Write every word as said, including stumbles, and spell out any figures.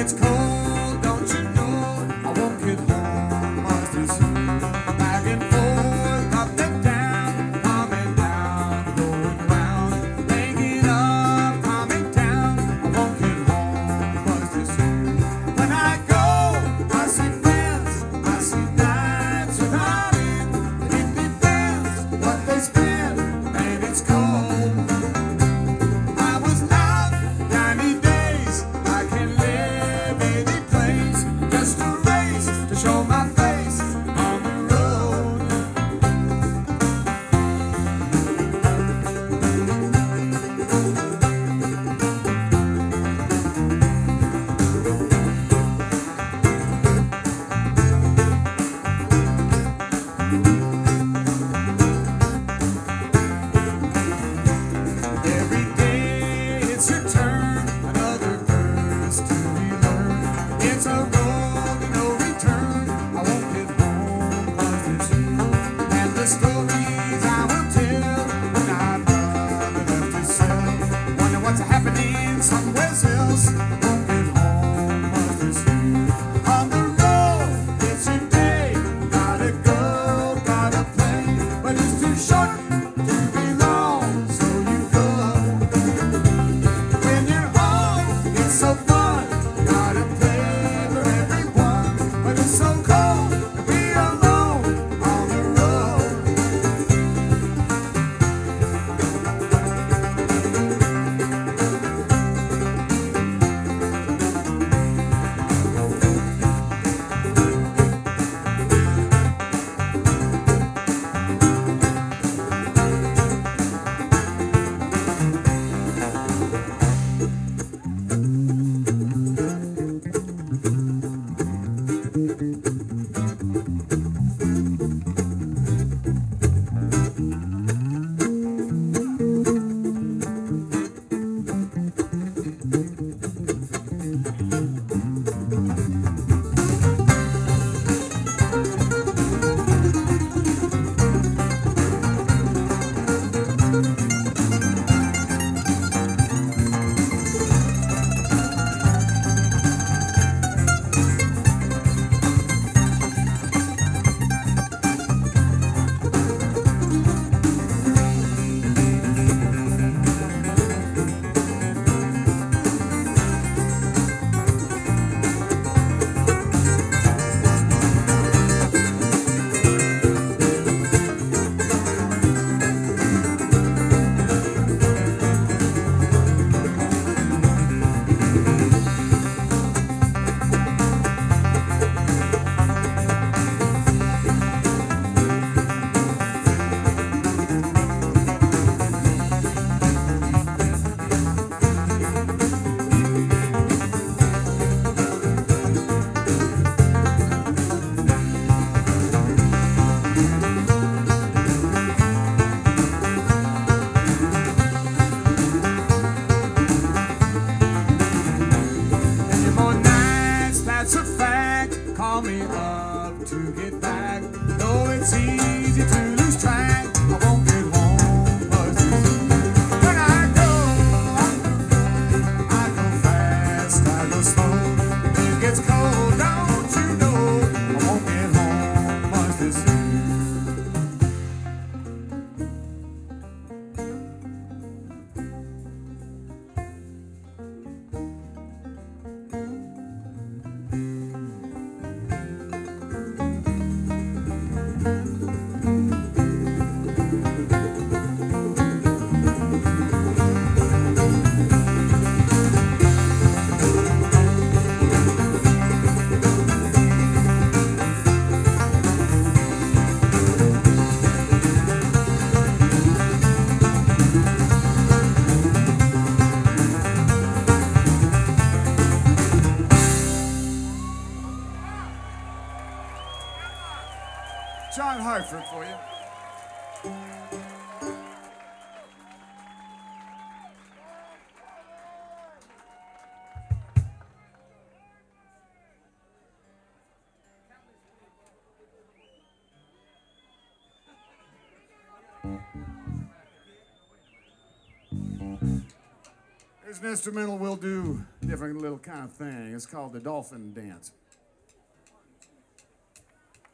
gets cold, don't you know? I won't get home much too soon. Back and forth, up and down, coming down, going round, making up, coming down. I won't get home much too soon. When I go, I see friends, I see nights without end. And it depends what they spend, and it's cold. I was out ninety days. I can live any place, just a race to show my face on the road. Every day it's your turn, another verse to be learned. It's a road to no return. I won't get home much too soon. And the stories I will tell when I've nothing left to sell. Wonder what's happening somewhere else. Won't get home much too soon. On the road, it's your day. Gotta go, gotta play, but it's too short to be long, so you go. When you're home, it's so fun. Gotta play for everyone, but it's so cold to be alone on the road. Any more nights, that's a fact. Call me up to get back. Though it's easy to lose track, I won't get home much too soon. When I go, I go fast, I go slow. It gets cold, don't you know? I won't get home much too soon. John Hartford for you. Here's an instrumental we'll do a different little kind of thing. It's called the dolphin dance.